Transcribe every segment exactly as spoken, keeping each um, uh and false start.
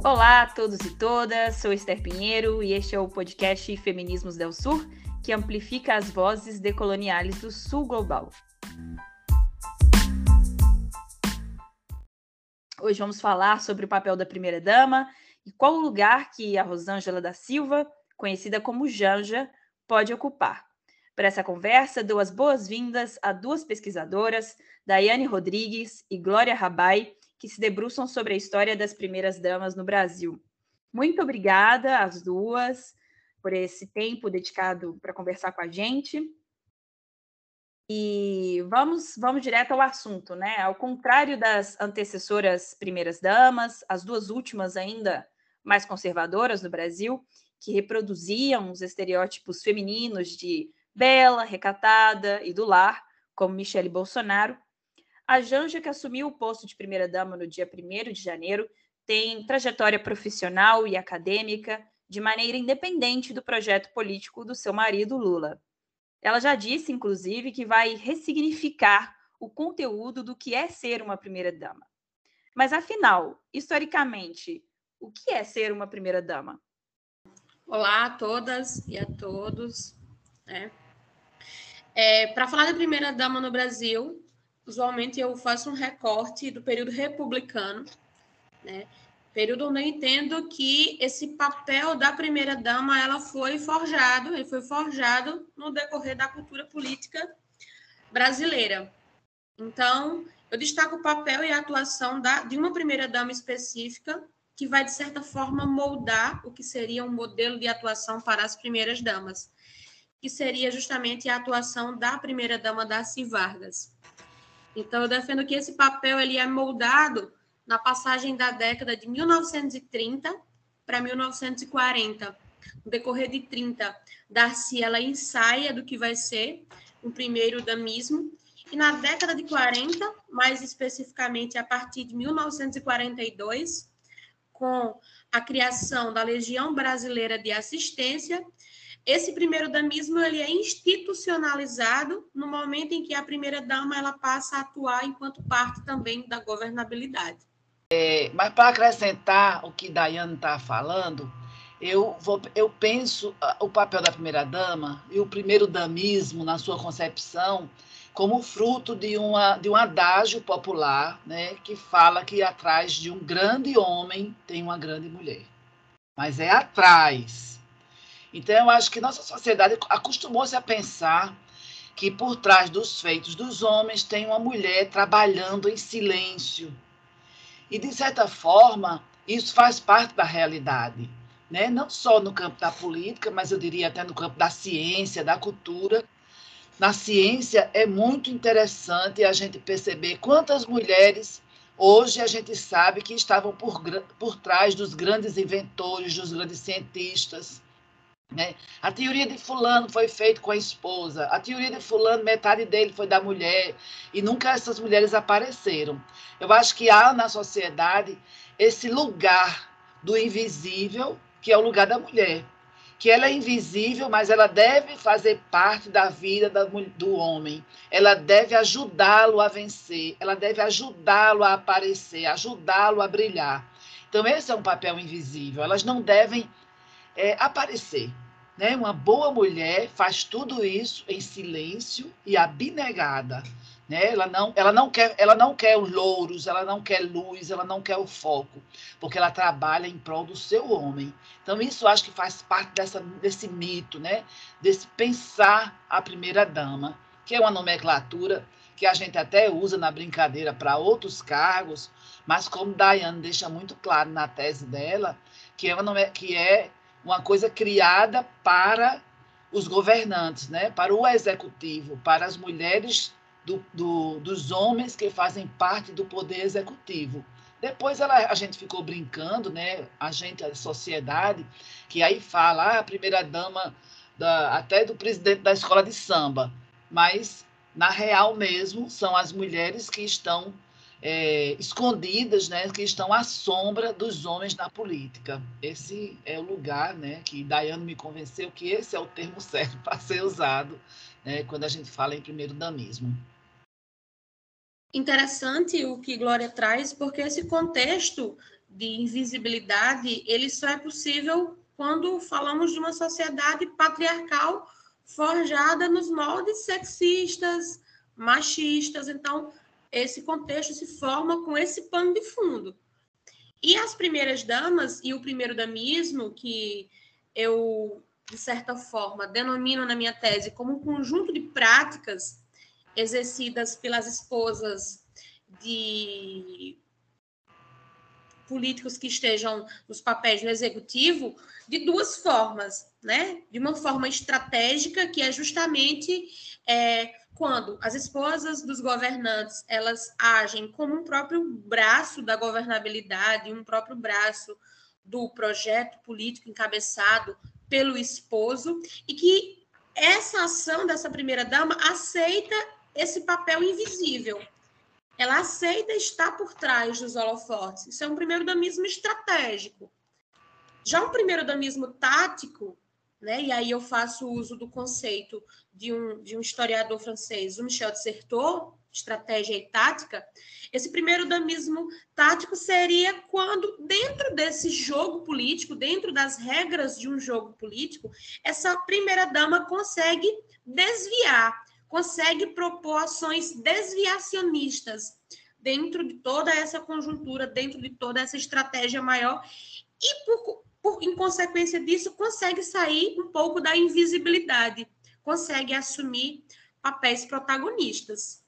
Olá a todos e todas, sou Esther Pinheiro e este é o podcast Feminismos del Sur, que amplifica as vozes decoloniais do Sul Global. Hoje vamos falar sobre o papel da primeira-dama e qual o lugar que a Rosângela da Silva, conhecida como Janja, pode ocupar. Para essa conversa, dou as boas-vindas a duas pesquisadoras, Daiane Rodrigues e Glória Rabai, que se debruçam sobre a história das primeiras-damas no Brasil. Muito obrigada às duas por esse tempo dedicado para conversar com a gente. E vamos, vamos direto ao assunto, né? Ao contrário das antecessoras primeiras-damas, as duas últimas ainda mais conservadoras no Brasil, que reproduziam os estereótipos femininos de bela, recatada e do lar, como Michele Bolsonaro, a Janja, que assumiu o posto de primeira-dama no dia primeiro de janeiro, tem trajetória profissional e acadêmica de maneira independente do projeto político do seu marido, Lula. Ela já disse, inclusive, que vai ressignificar o conteúdo do que é ser uma primeira-dama. Mas, afinal, historicamente, o que é ser uma primeira-dama? Olá a todas e a todos. Né? É, para falar da primeira-dama no Brasil, usualmente eu faço um recorte do período republicano, né? Período onde eu entendo que esse papel da primeira-dama ela foi forjado, ele foi forjado no decorrer da cultura política brasileira. Então, eu destaco o papel e a atuação da, de uma primeira-dama específica que vai, de certa forma, moldar o que seria um modelo de atuação para as primeiras-damas, que seria justamente a atuação da primeira-dama Darcy Vargas. Então, eu defendo que esse papel ele é moldado na passagem da década de mil novecentos e trinta para mil novecentos e quarenta. No decorrer de trinta, Darcy ela ensaia do que vai ser o primeiro damismo, e na década de quarenta, mais especificamente a partir de mil novecentos e quarenta e dois, com a criação da Legião Brasileira de Assistência, esse primeiro damismo ele é institucionalizado no momento em que a primeira-dama ela passa a atuar enquanto parte também da governabilidade. É, mas para acrescentar o que Daiane está falando, eu, vou, eu penso o papel da primeira-dama e o primeiro damismo na sua concepção como fruto de, uma, de um adágio popular, né, que fala que atrás de um grande homem tem uma grande mulher. Mas é atrás. Então, eu acho que nossa sociedade acostumou-se a pensar que por trás dos feitos dos homens tem uma mulher trabalhando em silêncio. E, de certa forma, isso faz parte da realidade, né? Não só no campo da política, mas eu diria até no campo da ciência, da cultura. Na ciência, é muito interessante a gente perceber quantas mulheres, hoje, a gente sabe que estavam por, por trás dos grandes inventores, dos grandes cientistas. Né? A teoria de fulano foi feita com a esposa, a teoria de fulano, metade dele foi da mulher, e nunca essas mulheres apareceram. Eu acho que há na sociedade esse lugar do invisível, que é o lugar da mulher, que ela é invisível, mas ela deve fazer parte da vida do homem, ela deve ajudá-lo a vencer, ela deve ajudá-lo a aparecer, ajudá-lo a brilhar. Então, esse é um papel invisível, elas não devem É, aparecer. Né? Uma boa mulher faz tudo isso em silêncio e abnegada. Né? Ela, não, ela, não quer, ela não quer os louros, ela não quer luz, ela não quer o foco, porque ela trabalha em prol do seu homem. Então, isso acho que faz parte dessa, desse mito, né? Desse pensar a primeira-dama, que é uma nomenclatura que a gente até usa na brincadeira para outros cargos, mas como Daiane deixa muito claro na tese dela, que é, uma, que é uma coisa criada para os governantes, né? Para o executivo, para as mulheres do, do, dos homens que fazem parte do poder executivo. Depois ela, a gente ficou brincando, né? A gente, a sociedade, que aí fala ah, a primeira-dama até do presidente da escola de samba, mas, na real mesmo, são as mulheres que estão É, escondidas, né, que estão à sombra dos homens na política. Esse é o lugar, né, que Daiane me convenceu que esse é o termo certo para ser usado, né, quando a gente fala em primeiro-damismo. Interessante o que Glória traz, porque esse contexto de invisibilidade, ele só é possível quando falamos de uma sociedade patriarcal forjada nos moldes sexistas, machistas. Então, esse contexto se forma com esse pano de fundo. E as primeiras damas e o primeiro damismo, que eu, de certa forma, denomino na minha tese como um conjunto de práticas exercidas pelas esposas de políticos que estejam nos papéis do executivo, de duas formas, né? De uma forma estratégica, que é justamente é, quando as esposas dos governantes, elas agem como um próprio braço da governabilidade, um próprio braço do projeto político encabeçado pelo esposo, e que essa ação dessa primeira-dama aceita esse papel invisível. Ela aceita estar por trás dos holofotes. Isso é um primeiro-damismo estratégico. Já um primeiro-damismo tático, né, e aí eu faço uso do conceito de um, de um historiador francês, o Michel de Certeau, estratégia e tática. Esse primeiro-damismo tático seria quando, dentro desse jogo político, dentro das regras de um jogo político, essa primeira-dama consegue desviar, consegue propor ações desviacionistas dentro de toda essa conjuntura, dentro de toda essa estratégia maior, e, por, por, em consequência disso, consegue sair um pouco da invisibilidade, consegue assumir papéis protagonistas.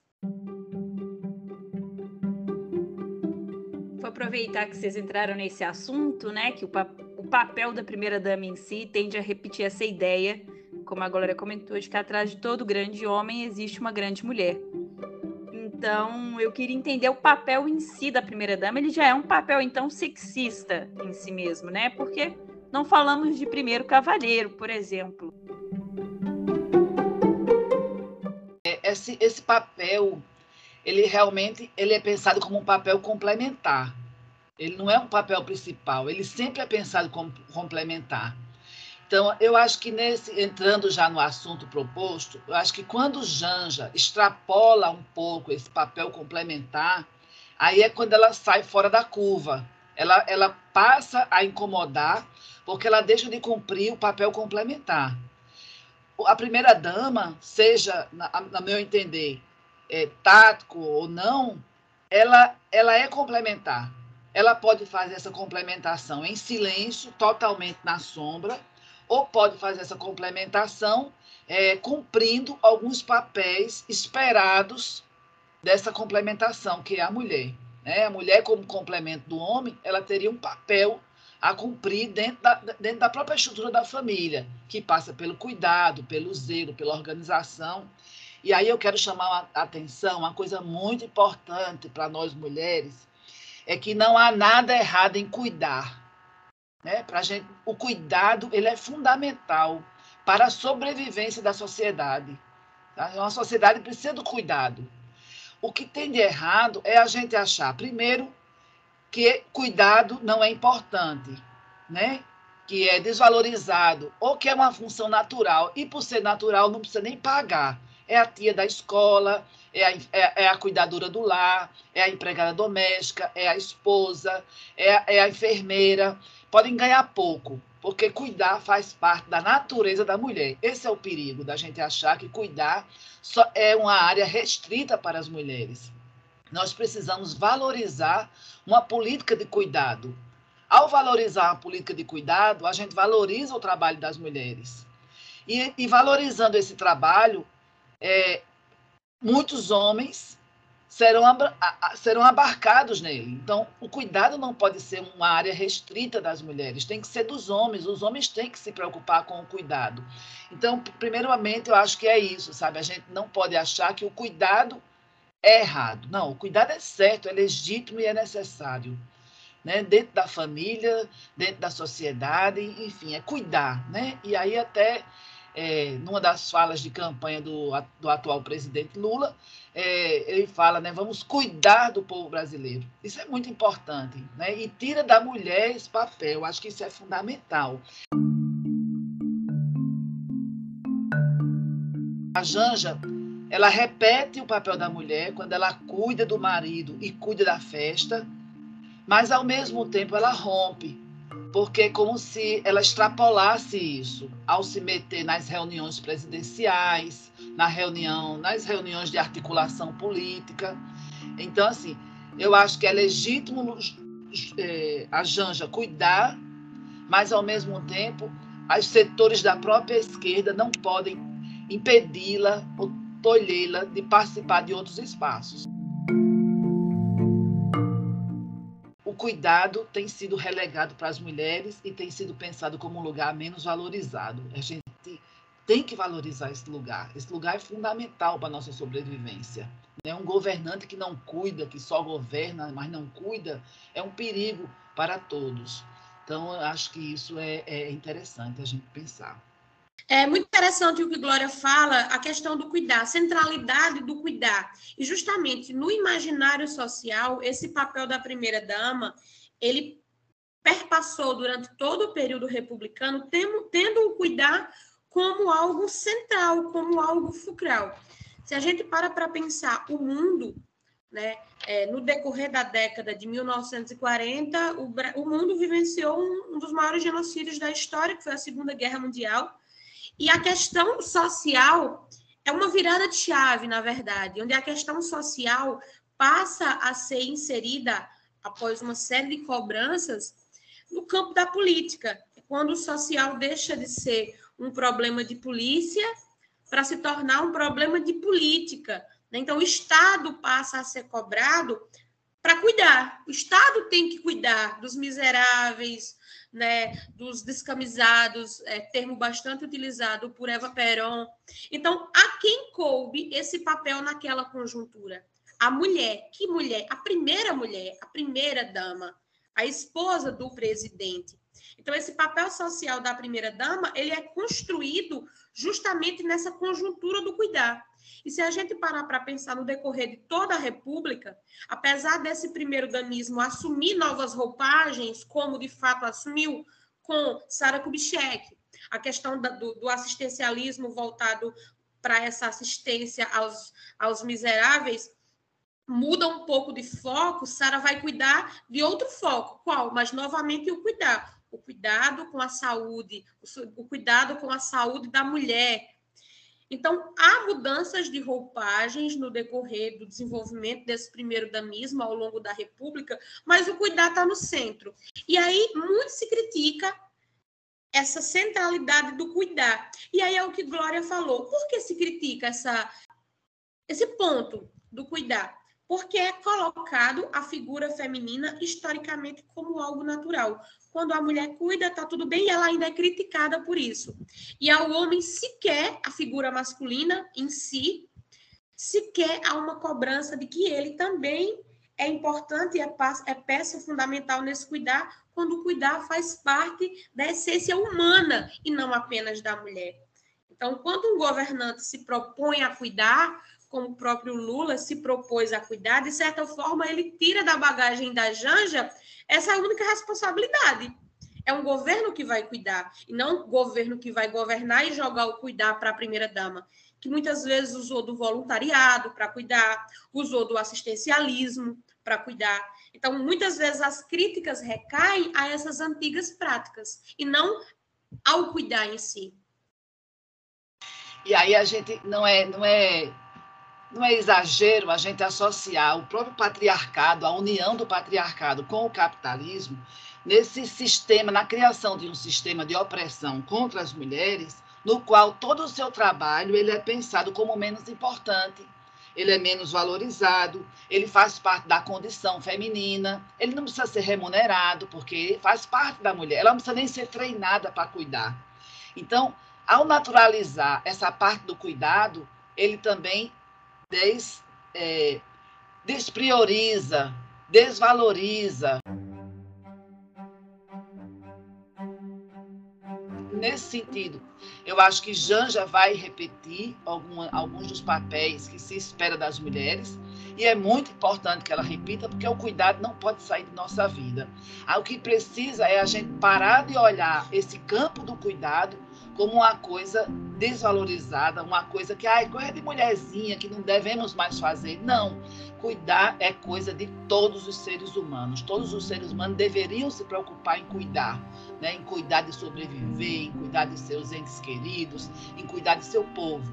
Vou aproveitar que vocês entraram nesse assunto, né, que o, pa- o papel da primeira-dama em si tende a repetir essa ideia, como a Glória comentou, de que atrás de todo grande homem existe uma grande mulher. Então, eu queria entender o papel em si da primeira-dama. Ele já é um papel, então, sexista em si mesmo, né? Porque não falamos de primeiro cavalheiro, por exemplo. Esse, esse papel, ele realmente ele é pensado como um papel complementar. Ele não é um papel principal, ele sempre é pensado como complementar. Então, eu acho que nesse, entrando já no assunto proposto, eu acho que quando Janja extrapola um pouco esse papel complementar, aí é quando ela sai fora da curva. Ela, ela passa a incomodar, porque ela deixa de cumprir o papel complementar. A primeira-dama, seja, no meu entender, é, tático ou não, ela, ela é complementar. Ela pode fazer essa complementação em silêncio, totalmente na sombra, ou pode fazer essa complementação é, cumprindo alguns papéis esperados dessa complementação, que é a mulher. Né? A mulher, como complemento do homem, ela teria um papel a cumprir dentro da, dentro da própria estrutura da família, que passa pelo cuidado, pelo zelo, pela organização. E aí eu quero chamar a atenção, uma coisa muito importante para nós mulheres, é que não há nada errado em cuidar. Né? Pra gente, o cuidado ele é fundamental para a sobrevivência da sociedade. Tá? Uma sociedade precisa do cuidado. O que tem de errado é a gente achar, primeiro, que cuidado não é importante, né? Que é desvalorizado, ou que é uma função natural, e por ser natural não precisa nem pagar. É a tia da escola, é a, é, é a cuidadora do lar, é a empregada doméstica, é a esposa, é a, é a enfermeira. Podem ganhar pouco, porque cuidar faz parte da natureza da mulher. Esse é o perigo da gente achar que cuidar só é uma área restrita para as mulheres. Nós precisamos valorizar uma política de cuidado. Ao valorizar a política de cuidado, a gente valoriza o trabalho das mulheres. E, e valorizando esse trabalho, é, muitos homens serão, serão abarcados nele. Então, o cuidado não pode ser uma área restrita das mulheres, tem que ser dos homens. Os homens têm que se preocupar com o cuidado. Então, primeiramente, eu acho que é isso, sabe? A gente não pode achar que o cuidado é errado. Não, o cuidado é certo, é legítimo e é necessário. Né? Dentro da família, dentro da sociedade, enfim, é cuidar. Né? E aí até, é, numa das falas de campanha do, do atual presidente Lula, é, ele fala, né, vamos cuidar do povo brasileiro. Isso é muito importante. Né? E tira da mulher esse papel, acho que isso é fundamental. A Janja, ela repete o papel da mulher quando ela cuida do marido e cuida da festa, mas, ao mesmo tempo, ela rompe, porque é como se ela extrapolasse isso, ao se meter nas reuniões presidenciais, na reunião, nas reuniões de articulação política. Então, assim, eu acho que é legítimo é, a Janja cuidar, mas, ao mesmo tempo, os setores da própria esquerda não podem impedi-la ou tolhê-la de participar de outros espaços. O cuidado tem sido relegado para as mulheres e tem sido pensado como um lugar menos valorizado. A gente tem que valorizar esse lugar. Esse lugar é fundamental para a nossa sobrevivência. Um governante que não cuida, que só governa, mas não cuida, é um perigo para todos. Então, eu acho que isso é, é interessante a gente pensar. É muito interessante o que Glória fala, a questão do cuidar, a centralidade do cuidar. E justamente no imaginário social, esse papel da primeira-dama, ele perpassou durante todo o período republicano, tendo, tendo o cuidar como algo central, como algo fulcral. Se a gente para para pensar o mundo, né, é, no decorrer da década de mil novecentos e quarenta, o, o mundo vivenciou um, um dos maiores genocídios da história, que foi a Segunda Guerra Mundial. E a questão social é uma virada de chave, na verdade, onde a questão social passa a ser inserida, após uma série de cobranças, no campo da política, quando o social deixa de ser um problema de polícia para se tornar um problema de política. Então, o Estado passa a ser cobrado para cuidar. O Estado tem que cuidar dos miseráveis, né, dos descamisados, é, termo bastante utilizado por Eva Peron. Então, a quem coube esse papel naquela conjuntura? A mulher. Que mulher? A primeira mulher, a primeira dama, a esposa do presidente. Então, esse papel social da primeira-dama, ele é construído justamente nessa conjuntura do cuidar. E se a gente parar para pensar no decorrer de toda a República, apesar desse primeiro-danismo assumir novas roupagens, como de fato assumiu com Sara Kubitschek, a questão da, do, do assistencialismo voltado para essa assistência aos, aos miseráveis, muda um pouco de foco, Sara vai cuidar de outro foco. Qual? Mas, novamente, o cuidar. O cuidado com a saúde, o cuidado com a saúde da mulher. Então, há mudanças de roupagens no decorrer do desenvolvimento desse primeiro damismo ao longo da República, mas o cuidado está no centro. E aí, muito se critica essa centralidade do cuidar. E aí é o que Glória falou. Por que se critica essa, esse ponto do cuidar? Porque é colocado a figura feminina historicamente como algo natural. Quando a mulher cuida, está tudo bem, e ela ainda é criticada por isso. E ao homem, sequer a figura masculina em si, sequer há uma cobrança de que ele também é importante e é, é peça fundamental nesse cuidar, quando o cuidar faz parte da essência humana e não apenas da mulher. Então, quando um governante se propõe a cuidar, como o próprio Lula se propôs a cuidar, de certa forma, ele tira da bagagem da Janja essa única responsabilidade. É um governo que vai cuidar, e não um governo que vai governar e jogar o cuidar para a primeira-dama, que muitas vezes usou do voluntariado para cuidar, usou do assistencialismo para cuidar. Então, muitas vezes as críticas recaem a essas antigas práticas, e não ao cuidar em si. E aí a gente não é... Não é... Não é exagero a gente associar o próprio patriarcado, a união do patriarcado com o capitalismo, nesse sistema, na criação de um sistema de opressão contra as mulheres, no qual todo o seu trabalho ele é pensado como menos importante, ele é menos valorizado, ele faz parte da condição feminina, ele não precisa ser remunerado, porque faz parte da mulher, ela não precisa nem ser treinada para cuidar. Então, ao naturalizar essa parte do cuidado, ele também Des, é, desprioriza, desvaloriza. Nesse sentido, eu acho que Janja vai repetir alguma, alguns dos papéis que se espera das mulheres, e é muito importante que ela repita, porque o cuidado não pode sair de nossa vida. O que precisa é a gente parar de olhar esse campo do cuidado como uma coisa desvalorizada, uma coisa que ah, é coisa de mulherzinha, que não devemos mais fazer. Não. Cuidar é coisa de todos os seres humanos. Todos os seres humanos deveriam se preocupar em cuidar, né? Em cuidar de sobreviver, em cuidar de seus entes queridos, em cuidar de seu povo.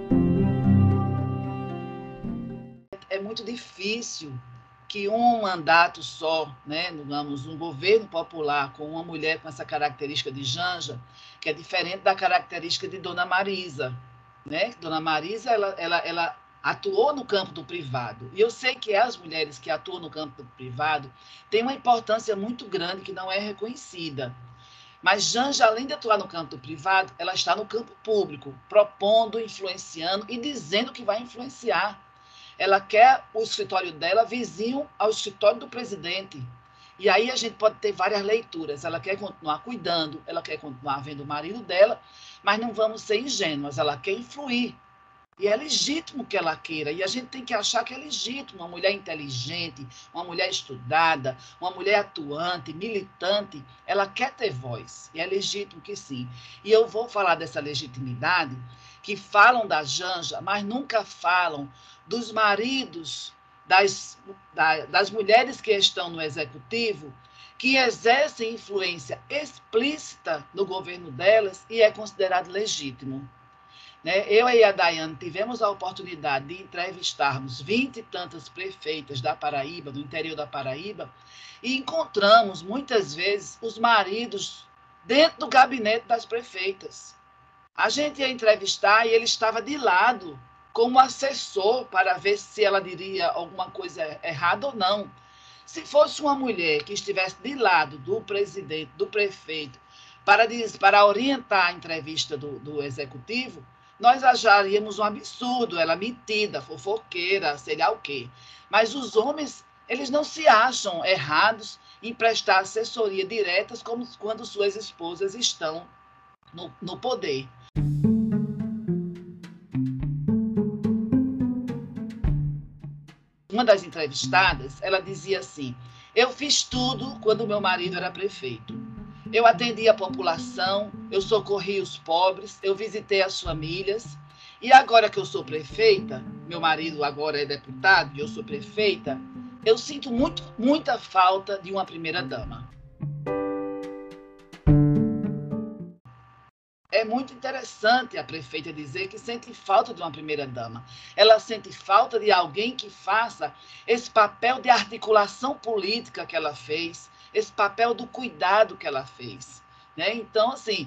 É muito difícil que um mandato só, né, digamos, um governo popular com uma mulher com essa característica de Janja, que é diferente da característica de Dona Marisa, né? Dona Marisa, ela, ela, ela atuou no campo do privado. E eu sei que as mulheres que atuam no campo do privado têm uma importância muito grande que não é reconhecida. Mas Janja, além de atuar no campo do privado, ela está no campo público, propondo, influenciando e dizendo que vai influenciar. Ela quer o escritório dela vizinho ao escritório do presidente. E aí a gente pode ter várias leituras. Ela quer continuar cuidando, ela quer continuar vendo o marido dela, mas não vamos ser ingênuas, ela quer influir. E é legítimo que ela queira, e a gente tem que achar que é legítimo. Uma mulher inteligente, uma mulher estudada, uma mulher atuante, militante, ela quer ter voz, e é legítimo que sim. E eu vou falar dessa legitimidade, que falam da Janja, mas nunca falam dos maridos das, das mulheres que estão no executivo, que exercem influência explícita no governo delas e é considerado legítimo. Eu e a Daiane tivemos a oportunidade de entrevistarmos vinte e tantas prefeitas da Paraíba, do interior da Paraíba, e encontramos, muitas vezes, os maridos dentro do gabinete das prefeitas. A gente ia entrevistar e ele estava de lado, como assessor, para ver se ela diria alguma coisa errada ou não. Se fosse uma mulher que estivesse de lado do presidente, do prefeito, para, para orientar a entrevista do, do executivo, nós acharíamos um absurdo, ela metida, fofoqueira, sei lá o quê. Mas os homens, eles não se acham errados em prestar assessoria diretas como quando suas esposas estão no, no poder. Uma das entrevistadas, ela dizia assim: eu fiz tudo quando meu marido era prefeito. Eu atendi a população, eu socorri os pobres, eu visitei as famílias. E agora que eu sou prefeita, meu marido agora é deputado e eu sou prefeita, eu sinto muito, muita falta de uma primeira-dama. É muito interessante a prefeita dizer que sente falta de uma primeira-dama. Ela sente falta de alguém que faça esse papel de articulação política que ela fez, esse papel do cuidado que ela fez. Né? Então, assim,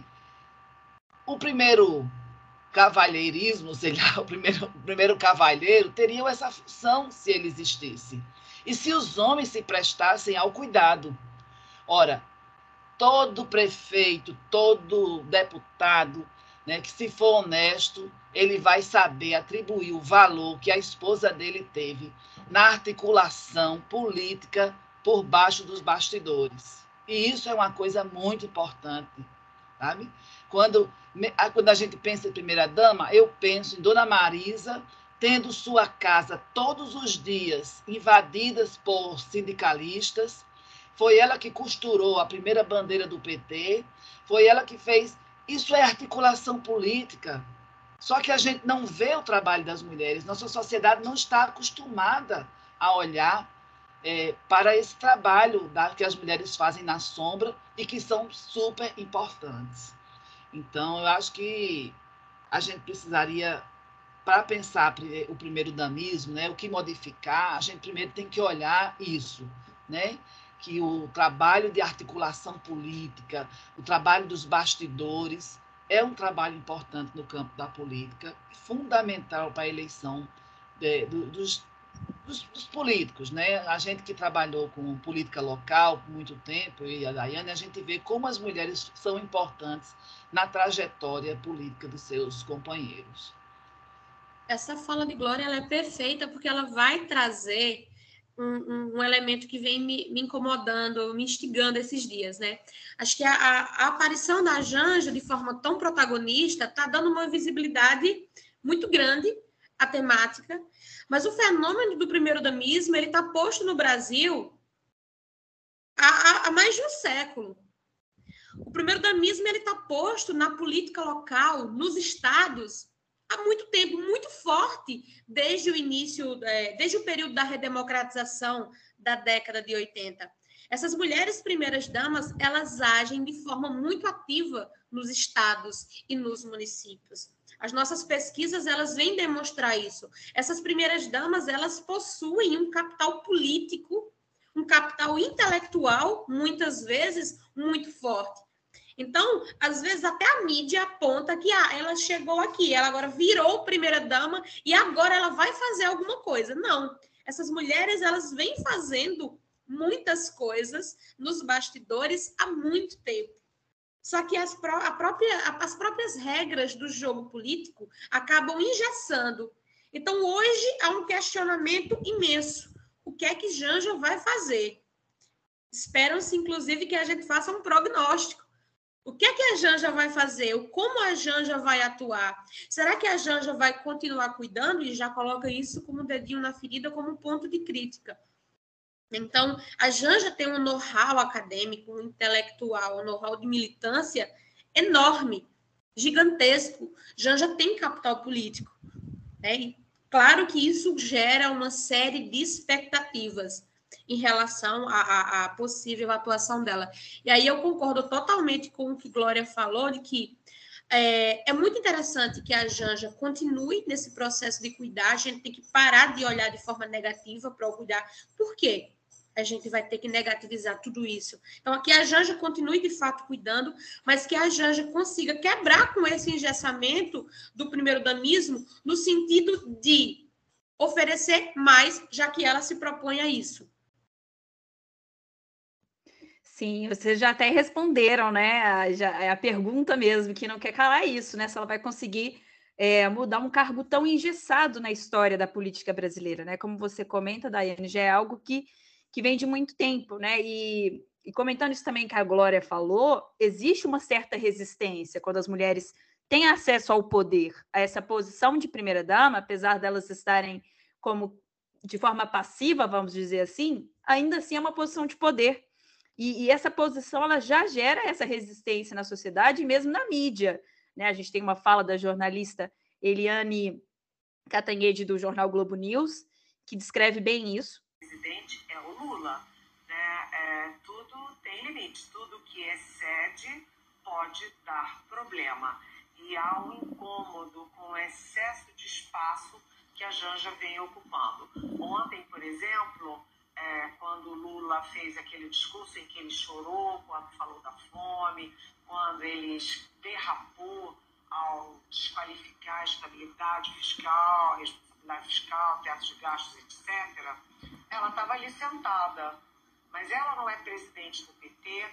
o primeiro cavalheirismo, sei lá, o primeiro, o primeiro cavalheiro teria essa função se ele existisse. E se os homens se prestassem ao cuidado. Ora, todo prefeito, todo deputado, né, que se for honesto, ele vai saber atribuir o valor que a esposa dele teve na articulação política por baixo dos bastidores. E isso é uma coisa muito importante, sabe? Quando, quando a gente pensa em primeira-dama, eu penso em Dona Marisa tendo sua casa todos os dias invadidas por sindicalistas. Foi ela que costurou a primeira bandeira do P T, foi ela que fez. Isso é articulação política. Só que a gente não vê o trabalho das mulheres. Nossa sociedade não está acostumada a olhar é, para esse trabalho da, que as mulheres fazem na sombra e que são super importantes. Então, eu acho que a gente precisaria, para pensar o primeiro-damismo, né, o que modificar, a gente primeiro tem que olhar isso, né? Que o trabalho de articulação política, o trabalho dos bastidores, é um trabalho importante no campo da política, fundamental para a eleição de, do, dos, dos, dos políticos. Né? A gente que trabalhou com política local por muito tempo, eu e a Daiane, a gente vê como as mulheres são importantes na trajetória política dos seus companheiros. Essa fala de Glória ela é perfeita, porque ela vai trazer Um, um, um elemento que vem me, me incomodando, me instigando esses dias, né? Acho que a, a, a aparição da Janja de forma tão protagonista está dando uma visibilidade muito grande à temática, mas o fenômeno do primeiro-damismo ele está posto no Brasil há, há mais de um século. O primeiro-damismo ele está posto na política local, nos estados, há muito tempo, muito forte, desde o início, é, desde o período da redemocratização da década de oitenta. Essas mulheres primeiras-damas, elas agem de forma muito ativa nos estados e nos municípios. As nossas pesquisas, elas vêm demonstrar isso. Essas primeiras-damas, elas possuem um capital político, um capital intelectual, muitas vezes, muito forte. Então, às vezes, até a mídia aponta que ah, ela chegou aqui, ela agora virou primeira-dama e agora ela vai fazer alguma coisa. Não. Essas mulheres, elas vêm fazendo muitas coisas nos bastidores há muito tempo. Só que as, pró a própria, as próprias regras do jogo político acabam engessando. Então, hoje, há um questionamento imenso. O que é que Janja vai fazer? Esperam-se, inclusive, que a gente faça um prognóstico. O que é que a Janja vai fazer? Como a Janja vai atuar? Será que a Janja vai continuar cuidando? E já coloca isso como um dedinho na ferida, como um ponto de crítica. Então, a Janja tem um know-how acadêmico, um intelectual, um know-how de militância enorme, gigantesco. Janja tem capital político. Né? E claro que isso gera uma série de expectativas em relação à, à possível atuação dela. E aí eu concordo totalmente com o que Glória falou, de que é, é muito interessante que a Janja continue nesse processo de cuidar, a gente tem que parar de olhar de forma negativa para o cuidar. Por quê? A gente vai ter que negativizar tudo isso. Então, que a Janja continue, de fato, cuidando, mas que a Janja consiga quebrar com esse engessamento do primeiro-damismo no sentido de oferecer mais, já que ela se propõe a isso. Sim, vocês já até responderam, né? Já, é a pergunta mesmo, que não quer calar isso, né? Se ela vai conseguir é, mudar um cargo tão engessado na história da política brasileira, né? Como você comenta, Daiane, já é algo que, que vem de muito tempo, né? E, e comentando isso também que a Glória falou, existe uma certa resistência quando as mulheres têm acesso ao poder, a essa posição de primeira-dama, apesar delas estarem como de forma passiva, vamos dizer assim, ainda assim é uma posição de poder. E, e essa posição ela já gera essa resistência na sociedade e mesmo na mídia. Né? A gente tem uma fala da jornalista Eliane Catanhede, do jornal Globo News, que descreve bem isso. O presidente é o Lula. Né? É, tudo tem limite. Tudo que excede pode dar problema. E há um incômodo com o excesso de espaço que a Janja vem ocupando. Ontem, por exemplo... É, quando o Lula fez aquele discurso em que ele chorou, quando falou da fome, quando ele derrapou ao desqualificar a estabilidade fiscal, a responsabilidade fiscal, teto de gastos, etcétera, ela estava ali sentada. Mas ela não é presidente do P T,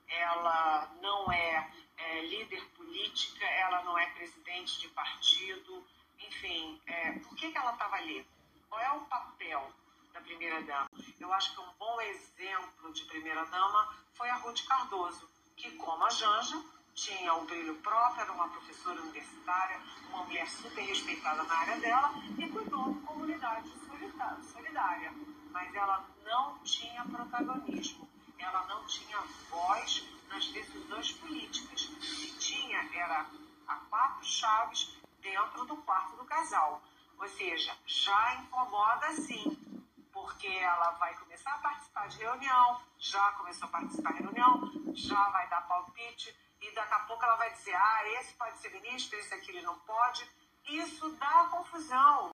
ela não é, é líder política, ela não é presidente de partido, enfim, é, por que, que ela estava ali? Qual é o papel da primeira-dama? Eu acho que um bom exemplo de primeira-dama foi a Ruth Cardoso, que, como a Janja, tinha o brilho próprio, era uma professora universitária, uma mulher super respeitada na área dela e cuidou de comunidade solidária. Mas ela não tinha protagonismo, ela não tinha voz nas decisões políticas. O que tinha era a quatro chaves dentro do quarto do casal. Ou seja, já incomoda sim, porque ela vai começar a participar de reunião, já começou a participar de reunião, já vai dar palpite, e daqui a pouco ela vai dizer, ah, esse pode ser ministro, esse aqui ele não pode. Isso dá confusão.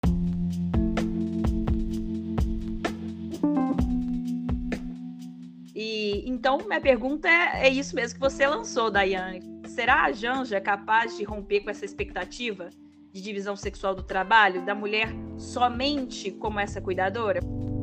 E então, minha pergunta é, é isso mesmo que você lançou, Daiane. Será a Janja capaz de romper com essa expectativa de divisão sexual do trabalho, da mulher somente como essa cuidadora?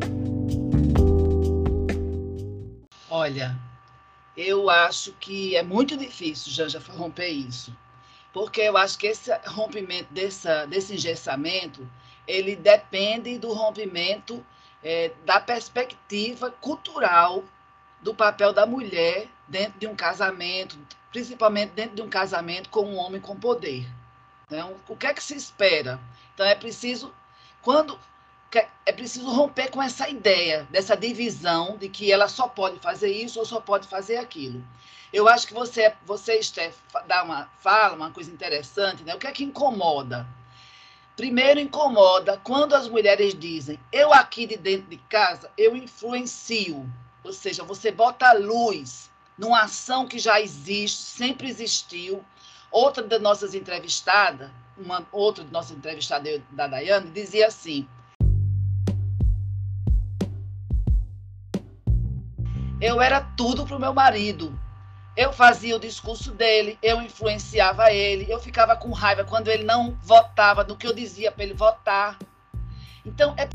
Olha, eu acho que é muito difícil, Janja, romper isso, porque eu acho que esse rompimento, dessa, desse engessamento, ele depende do rompimento é, da perspectiva cultural do papel da mulher dentro de um casamento, principalmente dentro de um casamento com um homem com poder. Então, o que é que se espera? Então, é preciso, quando, é preciso romper com essa ideia, dessa divisão de que ela só pode fazer isso ou só pode fazer aquilo. Eu acho que você, você Steph, dá uma, fala uma coisa interessante, né? O que é que incomoda? primeiro incomoda quando as mulheres dizem, eu aqui de dentro de casa, eu influencio. Ou seja, você bota a luz numa ação que já existe, sempre existiu. Outra das nossas entrevistadas, uma outra de nossas entrevistadas da Daiane, dizia assim, eu era tudo para o meu marido. Eu fazia o discurso dele, eu influenciava ele, eu ficava com raiva quando ele não votava no que eu dizia para ele votar. Então, é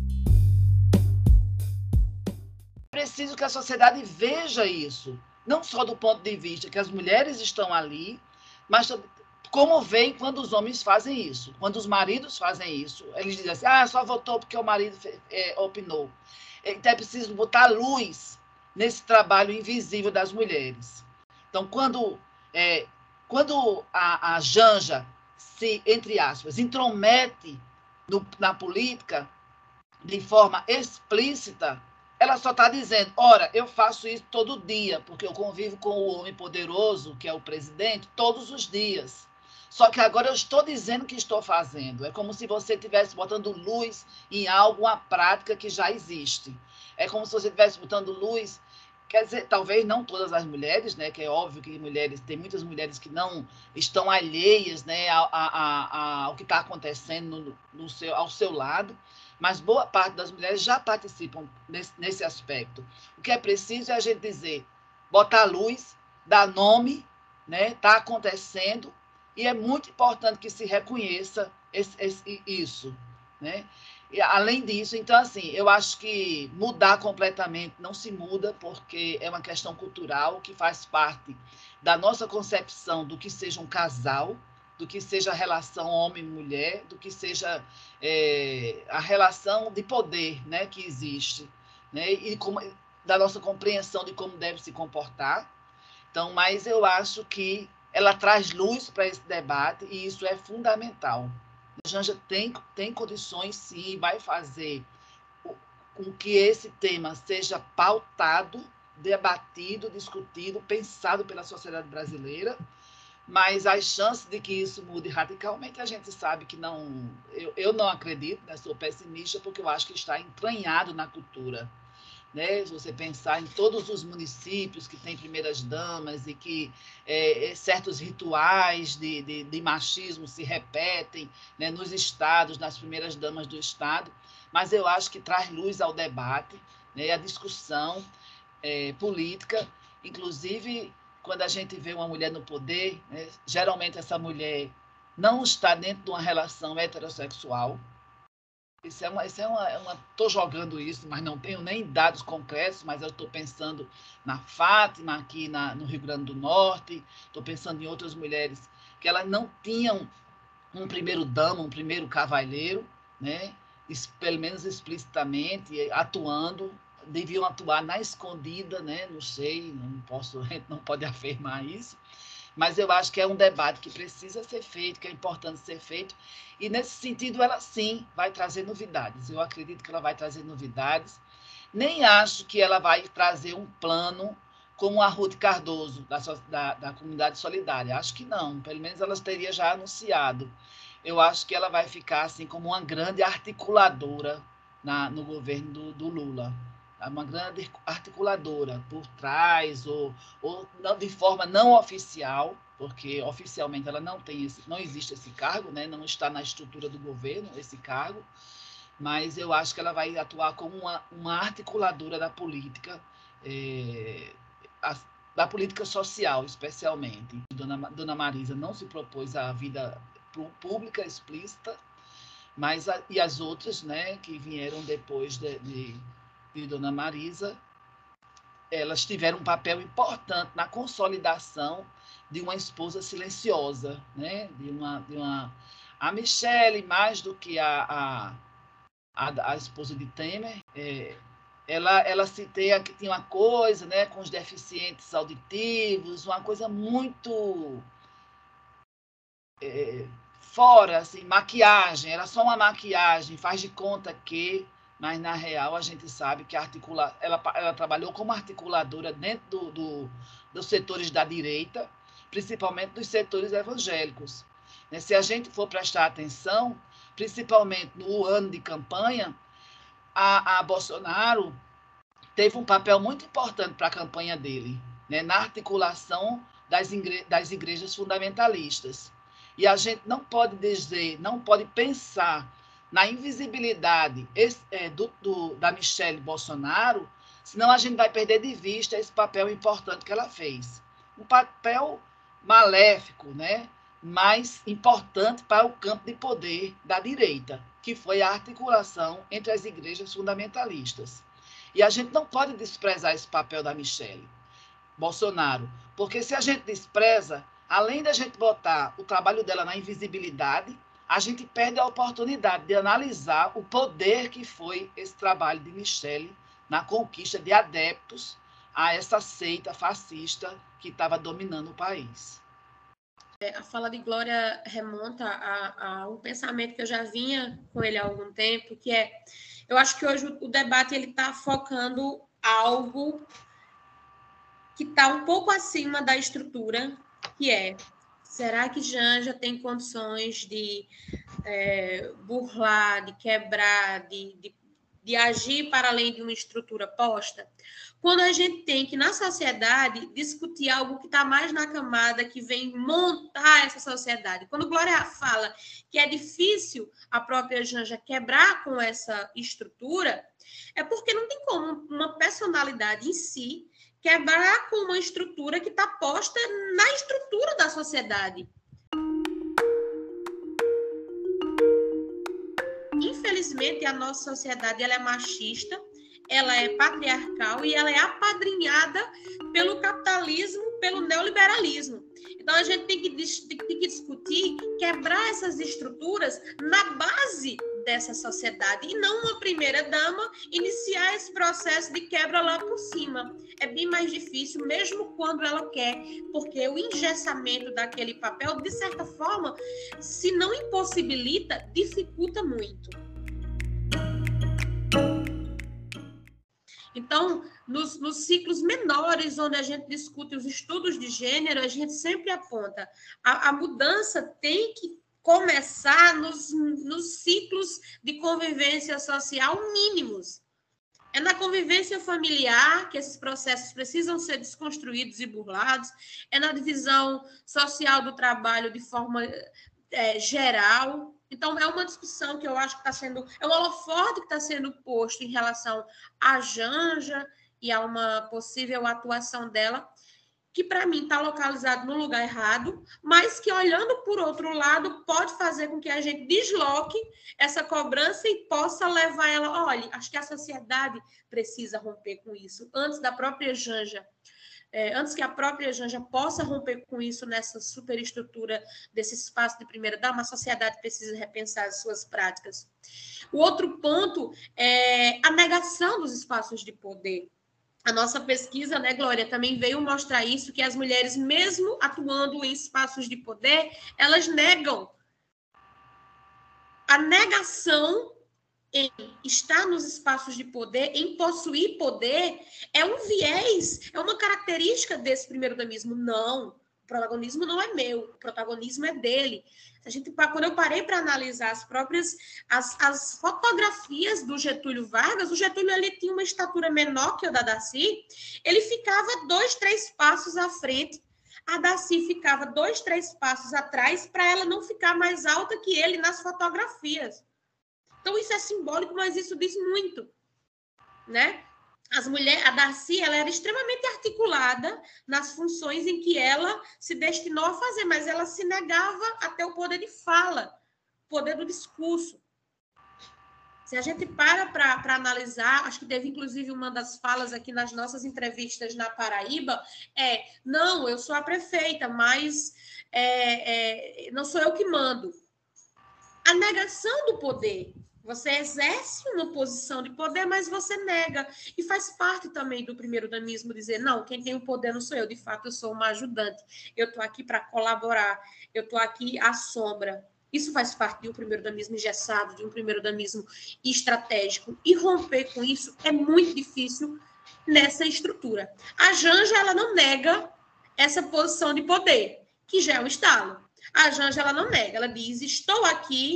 preciso que a sociedade veja isso, não só do ponto de vista que as mulheres estão ali, mas como veem quando os homens fazem isso, quando os maridos fazem isso. Eles dizem assim, ah, só votou porque o marido é, opinou. Então, é preciso botar luz nesse trabalho invisível das mulheres. Então, quando, é, quando a, a Janja se, entre aspas, intromete no, na política de forma explícita, ela só está dizendo, ora, eu faço isso todo dia, porque eu convivo com o homem poderoso, que é o presidente, todos os dias. Só que agora eu estou dizendo que estou fazendo. É como se você estivesse botando luz em algo, uma prática que já existe. É como se você estivesse botando luz... Quer dizer, talvez não todas as mulheres, né, que é óbvio que mulheres, tem muitas mulheres que não estão alheias, né, a, a, a, ao que está acontecendo no, no seu, ao seu lado, mas boa parte das mulheres já participam nesse, nesse aspecto. O que é preciso é a gente dizer, botar luz, dar nome, né, está acontecendo, e é muito importante que se reconheça esse, esse, isso, né? E, além disso, então, assim, eu acho que mudar completamente não se muda, porque é uma questão cultural que faz parte da nossa concepção do que seja um casal, do que seja a relação homem-mulher, do que seja é, a relação de poder, né, que existe, né, e como, da nossa compreensão de como deve se comportar. Então, mas eu acho que ela traz luz para esse debate e isso é fundamental. A Janja tem, tem condições, sim, vai fazer com que esse tema seja pautado, debatido, discutido, pensado pela sociedade brasileira, mas as chances de que isso mude radicalmente, a gente sabe que não... Eu, eu não acredito, né? Sou pessimista, porque eu acho que está entranhado na cultura. Né? Se você pensar em todos os municípios que têm primeiras damas e que é, certos rituais de, de, de machismo se repetem, né, nos estados, nas primeiras damas do estado, mas eu acho que traz luz ao debate, né, à discussão é, política, inclusive quando a gente vê uma mulher no poder, né, geralmente essa mulher não está dentro de uma relação heterossexual. Isso é uma, isso é uma, é uma, estou jogando isso, mas não tenho nem dados concretos, mas eu estou pensando na Fátima, aqui na, no Rio Grande do Norte, estou pensando em outras mulheres que elas não tinham um primeiro dama, um primeiro cavalheiro, né? Pelo menos explicitamente, atuando, deviam atuar na escondida, né? Não sei, não posso, a gente não pode afirmar isso, mas eu acho que é um debate que precisa ser feito, que é importante ser feito, e nesse sentido ela sim vai trazer novidades. Eu acredito que ela vai trazer novidades. Nem acho que ela vai trazer um plano como a Ruth Cardoso, da, da, da Comunidade Solidária. Acho que não, pelo menos ela teria já anunciado. Eu acho que ela vai ficar assim como uma grande articuladora na, no governo do, do Lula. Uma grande articuladora por trás, ou, ou não, de forma não oficial, porque oficialmente ela não tem esse, não existe esse cargo, né? Não está na estrutura do governo esse cargo, mas eu acho que ela vai atuar como uma, uma articuladora da política, é, a, da política social, especialmente. Dona, Dona Marisa não se propôs à vida pública explícita, mas a, e as outras, né, que vieram depois de, de de Dona Marisa, elas tiveram um papel importante na consolidação de uma esposa silenciosa, né? de uma, de uma... A Michele, mais do que a, a, a, a esposa de Temer, é, ela, ela citeia que tinha uma coisa, né, com os deficientes auditivos, uma coisa muito é, fora, assim, maquiagem, era só uma maquiagem, faz de conta que... mas, na real, a gente sabe que a articula... ela, ela trabalhou como articuladora dentro do, do, dos setores da direita, principalmente dos setores evangélicos. Se a gente for prestar atenção, principalmente no ano de campanha, a, a Bolsonaro teve um papel muito importante para a campanha dele, né, na articulação das, igre das igrejas fundamentalistas. E a gente não pode dizer, não pode pensar na invisibilidade é, do, do, da Michelle Bolsonaro, senão a gente vai perder de vista esse papel importante que ela fez. Um papel maléfico, né? Mas importante para o campo de poder da direita, que foi a articulação entre as igrejas fundamentalistas. E a gente não pode desprezar esse papel da Michelle Bolsonaro, porque se a gente despreza, além da gente botar o trabalho dela na invisibilidade, a gente perde a oportunidade de analisar o poder que foi esse trabalho de Michelle na conquista de adeptos a essa seita fascista que estava dominando o país. A fala de Glória remonta a, a um pensamento que eu já vinha com ele há algum tempo, que é, eu acho que hoje o, o debate ele está focando algo que está um pouco acima da estrutura, que é, será que Janja tem condições de é, burlar, de quebrar, de, de, de agir para além de uma estrutura posta? Quando a gente tem que, na sociedade, discutir algo que está mais na camada, que vem montar essa sociedade. Quando Glória fala que é difícil a própria Janja quebrar com essa estrutura, é porque não tem como uma personalidade em si quebrar com uma estrutura que está posta na estrutura da sociedade. Infelizmente, a nossa sociedade ela é machista, ela é patriarcal e ela é apadrinhada pelo capitalismo, pelo neoliberalismo. Então, a gente tem que, tem que discutir, quebrar essas estruturas na base dessa sociedade e não uma primeira-dama iniciar esse processo de quebra lá por cima. É bem mais difícil, mesmo quando ela quer, porque o engessamento daquele papel, de certa forma, se não impossibilita, dificulta muito. Então, nos, nos ciclos menores, onde a gente discute os estudos de gênero, a gente sempre aponta a, a mudança tem que começar nos, nos ciclos de convivência social mínimos. É na convivência familiar que esses processos precisam ser desconstruídos e burlados, é na divisão social do trabalho de forma é, geral. Então, é uma discussão que eu acho que está sendo... É um holofote que está sendo posto em relação à Janja e a uma possível atuação dela, que, para mim, está localizado no lugar errado, mas que, olhando por outro lado, pode fazer com que a gente desloque essa cobrança e possa levar ela... Olha, acho que a sociedade precisa romper com isso, antes da própria Janja, é, antes que a própria Janja possa romper com isso nessa superestrutura desse espaço de primeira-dama, a sociedade precisa repensar as suas práticas. O outro ponto é a negação dos espaços de poder. A nossa pesquisa, né, Glória, também veio mostrar isso, que as mulheres, mesmo atuando em espaços de poder, elas negam. A negação em estar nos espaços de poder, em possuir poder, é um viés, é uma característica desse primeiro-damismo. Não, o protagonismo não é meu, o protagonismo é dele. A gente, quando eu parei para analisar as próprias as, as fotografias do Getúlio Vargas, o Getúlio ele tinha uma estatura menor que o da Darcy, ele ficava dois, três passos à frente, a Darcy ficava dois, três passos atrás para ela não ficar mais alta que ele nas fotografias. Então, isso é simbólico, mas isso diz muito, né? As mulheres, a Darcy, ela era extremamente articulada nas funções em que ela se destinou a fazer, mas ela se negava a ter o poder de fala, o poder do discurso. Se a gente para para analisar, acho que teve inclusive uma das falas aqui nas nossas entrevistas na Paraíba, é, não, eu sou a prefeita, mas é, é, não sou eu que mando. A negação do poder. Você exerce uma posição de poder, mas você nega. E faz parte também do primeiro-damismo dizer, não, quem tem o poder não sou eu, de fato eu sou uma ajudante. Eu estou aqui para colaborar, eu estou aqui à sombra. Isso faz parte de um primeiro-damismo engessado, de um primeiro-damismo estratégico. E romper com isso é muito difícil nessa estrutura. A Janja, ela não nega essa posição de poder, que já é um estalo. A Janja, ela não nega, ela diz, estou aqui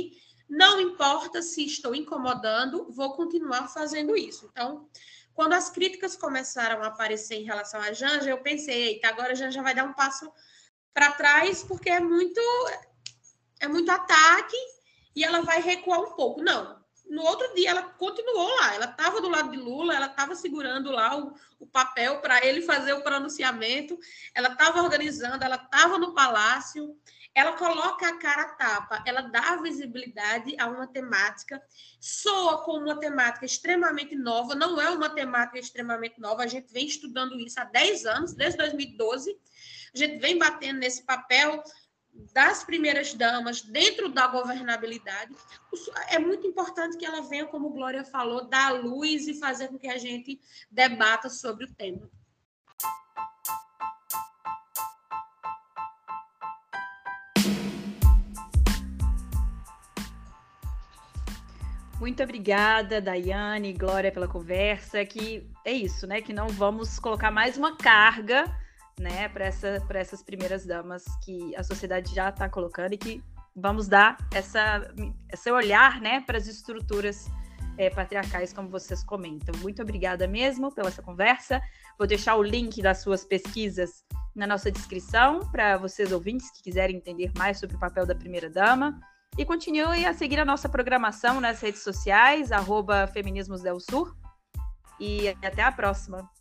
Não importa se estou incomodando, vou continuar fazendo isso. Então, quando as críticas começaram a aparecer em relação à Janja, eu pensei, eita, agora a Janja vai dar um passo para trás, porque é muito, é muito ataque e ela vai recuar um pouco. Não. No outro dia, ela continuou lá. Ela estava do lado de Lula, ela estava segurando lá o, o papel para ele fazer o pronunciamento, ela estava organizando, ela estava no palácio. Ela coloca a cara a tapa, ela dá visibilidade a uma temática, soa como uma temática extremamente nova, não é uma temática extremamente nova, a gente vem estudando isso há dez anos, desde dois mil e doze, a gente vem batendo nesse papel das primeiras damas dentro da governabilidade. É muito importante que ela venha, como Glória falou, dar luz e fazer com que a gente debata sobre o tema. Muito obrigada, Daiane e Glória, pela conversa, que é isso, né? Que não vamos colocar mais uma carga, né, para essa, para essas primeiras damas que a sociedade já está colocando e que vamos dar essa, esse olhar, né, para as estruturas é, patriarcais, como vocês comentam. Muito obrigada mesmo pela essa conversa. Vou deixar o link das suas pesquisas na nossa descrição para vocês ouvintes que quiserem entender mais sobre o papel da primeira-dama. E continue a seguir a nossa programação nas redes sociais, arroba Feminismos Del Sur. E até a próxima.